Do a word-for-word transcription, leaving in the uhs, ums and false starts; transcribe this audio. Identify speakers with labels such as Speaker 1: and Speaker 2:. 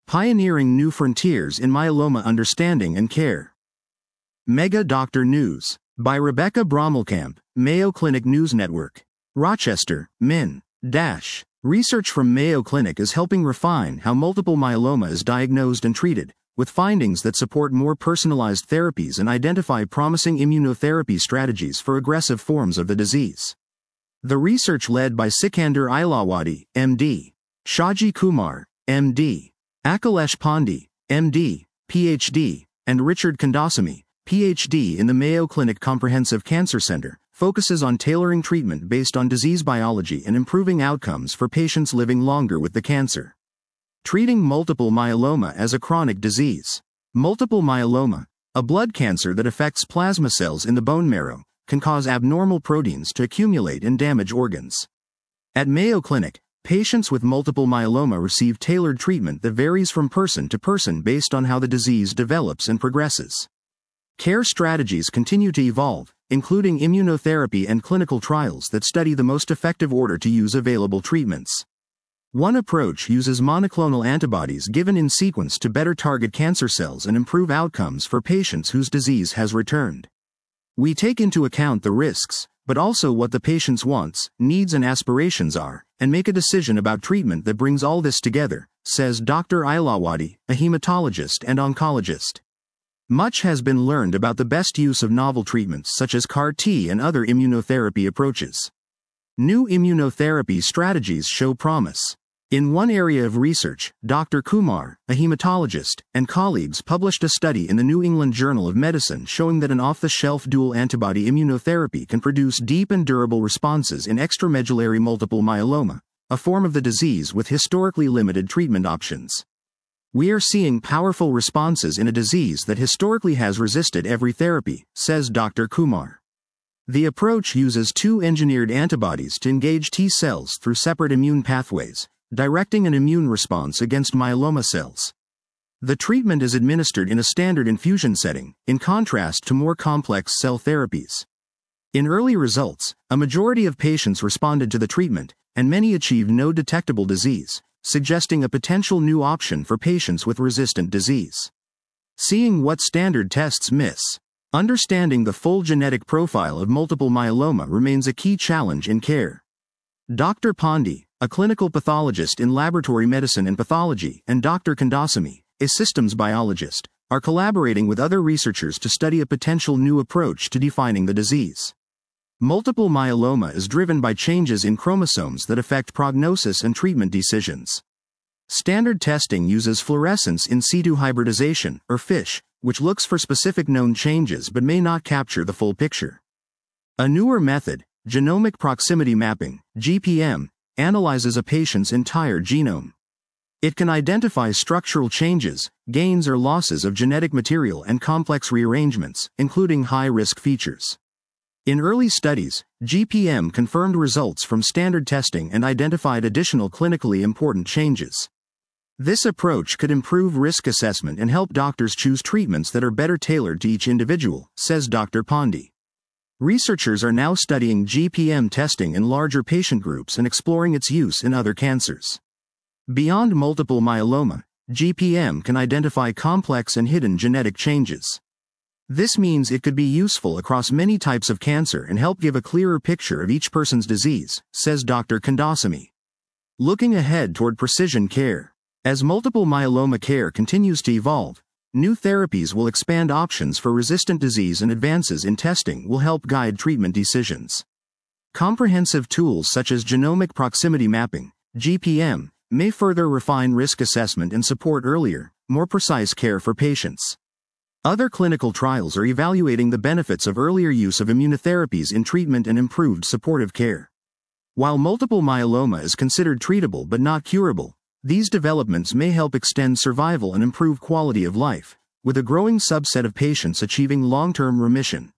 Speaker 1: Pioneering New Frontiers in Myeloma Understanding and Care. Mega Doctor News. By Rebecca Brommelkamp, Mayo Clinic News Network. Rochester, Min. Dash. Research from Mayo Clinic is helping refine how multiple myeloma is diagnosed and treated, with findings that support more personalized therapies and identify promising immunotherapy strategies for aggressive forms of the disease. The research led by Sikander Ailawadi, M D, Shaji Kumar, M D, Akhilesh Pandey, M D, P H D, and Richard Kandasamy, P H D in the Mayo Clinic Comprehensive Cancer Center, focuses on tailoring treatment based on disease biology and improving outcomes for patients living longer with the cancer. Treating multiple myeloma as a chronic disease. Multiple myeloma, a blood cancer that affects plasma cells in the bone marrow, can cause abnormal proteins to accumulate and damage organs. At Mayo Clinic, patients with multiple myeloma receive tailored treatment that varies from person to person based on how the disease develops and progresses. Care strategies continue to evolve, including immunotherapy and clinical trials that study the most effective order to use available treatments. One approach uses monoclonal antibodies given in sequence to better target cancer cells and improve outcomes for patients whose disease has returned. We take into account the risks, but also what the patient's wants, needs and aspirations are, and make a decision about treatment that brings all this together, says Doctor Ailawadi, a hematologist and oncologist. Much has been learned about the best use of novel treatments such as C A R T and other immunotherapy approaches. New immunotherapy strategies show promise. In one area of research, Doctor Kumar, a hematologist, and colleagues published a study in the New England Journal of Medicine showing that an off-the-shelf dual antibody immunotherapy can produce deep and durable responses in extramedullary multiple myeloma, a form of the disease with historically limited treatment options. We are seeing powerful responses in a disease that historically has resisted every therapy, says Doctor Kumar. The approach uses two engineered antibodies to engage T cells through separate immune pathways, directing an immune response against myeloma cells. The treatment is administered in a standard infusion setting, in contrast to more complex cell therapies. In early results, a majority of patients responded to the treatment, and many achieved no detectable disease, suggesting a potential new option for patients with resistant disease. Seeing what standard tests miss. Understanding the full genetic profile of multiple myeloma remains a key challenge in care. Doctor Pandey, a clinical pathologist in laboratory medicine and pathology, and Doctor Kandasamy, a systems biologist, are collaborating with other researchers to study a potential new approach to defining the disease. Multiple myeloma is driven by changes in chromosomes that affect prognosis and treatment decisions. Standard testing uses fluorescence in situ hybridization, or FISH, which looks for specific known changes but may not capture the full picture. A newer method, genomic proximity mapping, G P M, analyzes a patient's entire genome. It can identify structural changes, gains or losses of genetic material and complex rearrangements, including high-risk features. In early studies, G P M confirmed results from standard testing and identified additional clinically important changes. This approach could improve risk assessment and help doctors choose treatments that are better tailored to each individual, says Doctor Pandey. Researchers are now studying G P M testing in larger patient groups and exploring its use in other cancers. Beyond multiple myeloma, G P M can identify complex and hidden genetic changes. This means it could be useful across many types of cancer and help give a clearer picture of each person's disease, says Doctor Kandasamy. Looking ahead toward precision care. As multiple myeloma care continues to evolve, new therapies will expand options for resistant disease and advances in testing will help guide treatment decisions. Comprehensive tools such as genomic proximity mapping, G P M, may further refine risk assessment and support earlier, more precise care for patients. Other clinical trials are evaluating the benefits of earlier use of immunotherapies in treatment and improved supportive care. While multiple myeloma is considered treatable but not curable, these developments may help extend survival and improve quality of life, with a growing subset of patients achieving long-term remission.